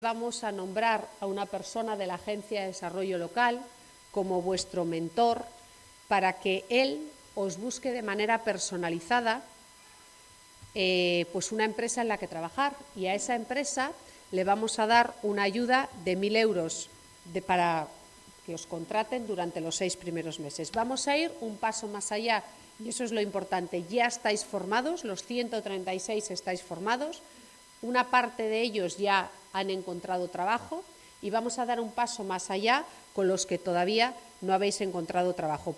Vamos a nombrar a una persona de la Agencia de Desarrollo Local como vuestro mentor para que él os busque de manera personalizada pues una empresa en la que trabajar, y a esa empresa le vamos a dar una ayuda de 1.000 euros para que os contraten durante los 6 primeros meses. Vamos a ir un paso más allá y eso es lo importante. Ya estáis formados, los 136 estáis formados, una parte de ellos ya han encontrado trabajo y vamos a dar un paso más allá con los que todavía no habéis encontrado trabajo.